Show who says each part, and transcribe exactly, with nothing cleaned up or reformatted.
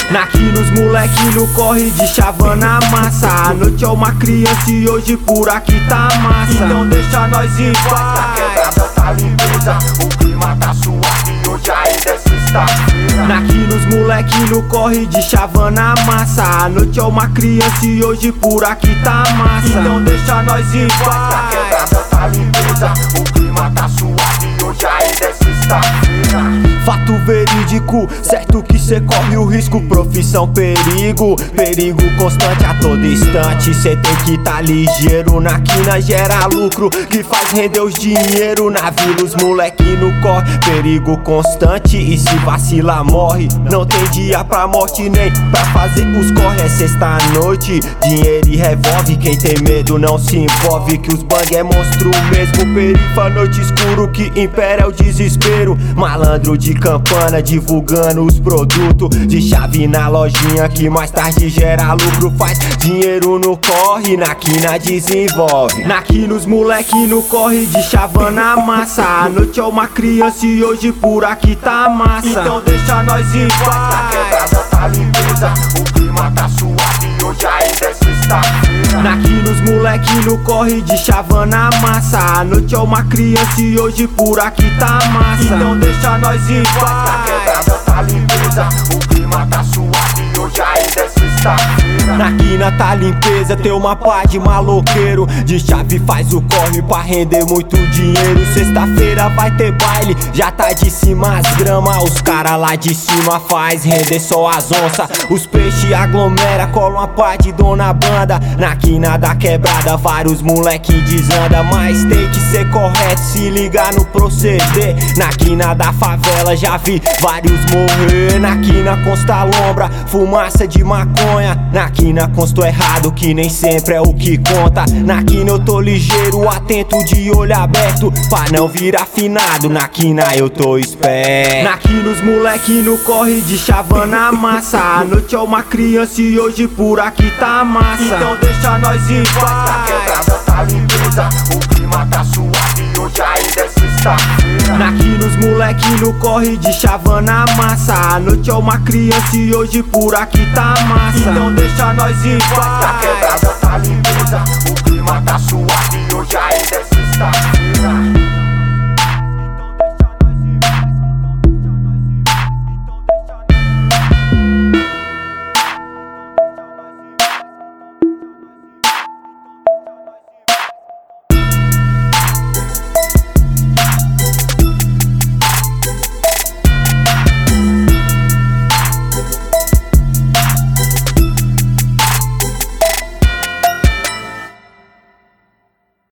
Speaker 1: Aqui nos moleque no corre de chavana massa. A noite é uma criança e hoje por aqui tá massa. Então deixa nós em paz.
Speaker 2: A quebrada tá limpeza, o clima tá suave, hoje ainda é sexta-feira.
Speaker 1: Aqui nos moleque no corre de chavana massa. A noite é uma criança e hoje por aqui tá massa. Então deixa nós em
Speaker 2: A
Speaker 1: paz.
Speaker 2: quebrada tá limpeza, o clima tá suave, hoje ainda é sexta-feira.
Speaker 1: Fato verídico, certo que cê corre o risco. Profissão perigo, perigo constante a todo instante. Cê tem que tá ligeiro, na quina gera lucro que faz render os dinheiro. Na vila os moleque no corre, perigo constante. E se vacilar morre, não tem dia pra morte nem pra fazer os corre. É sexta-noite, dinheiro e revólver. Quem tem medo não se envolve, que os bang é monstro mesmo. Perifa, noite escuro que impera é o desespero. Malandro de campana divulgando os produtos de chave na lojinha que mais tarde gera lucro. Faz dinheiro no corre, na quina desenvolve. Naqui nos moleque no corre de chavana massa. A noite é uma criança e hoje por aqui tá massa. Então deixa nós em
Speaker 2: A
Speaker 1: paz.
Speaker 2: quebrada tá limpeza, o clima tá suave, hoje ainda é sexta-feira.
Speaker 1: Naqui nos moleque no corre de chavana massa. A noite é uma criança e hoje por aqui tá massa. Então deixa nós em
Speaker 2: A
Speaker 1: paz.
Speaker 2: quebrada tá limpeza, o clima tá suave, hoje ainda é sexta-feira.
Speaker 1: Na quina tá limpeza, tem uma pá de maloqueiro. De chave faz o corre pra render muito dinheiro. Sexta-feira vai ter baile, já tá de cima as grama. Os cara lá de cima faz render só as onças. Os peixes aglomera, colam a pá de dona banda. Na quina da quebrada vários moleque desanda. Mas tem que ser correto, se ligar no proceder. Na quina da favela já vi vários morrer. Na quina consta lombra, fumaça de maconha. Na quina consto errado, que nem sempre é o que conta. Na quina eu tô ligeiro, atento de olho aberto, pra não vir afinado. Na quina eu tô esperto. Naqui nos moleque no corre de chavana massa. A noite é uma criança e hoje por aqui tá massa. Então deixa nós em
Speaker 2: A
Speaker 1: paz.
Speaker 2: quebrada tá limpeza, o clima tá suave, hoje ainda é sexta-feira.
Speaker 1: Naqui nos moleque no corre de chavana massa. A noite é uma criança e hoje por aqui tá massa. Então deixa nós em
Speaker 2: A
Speaker 1: paz.
Speaker 2: quebrada tá limpeza, o clima tá suave, hoje ainda é sexta-feira.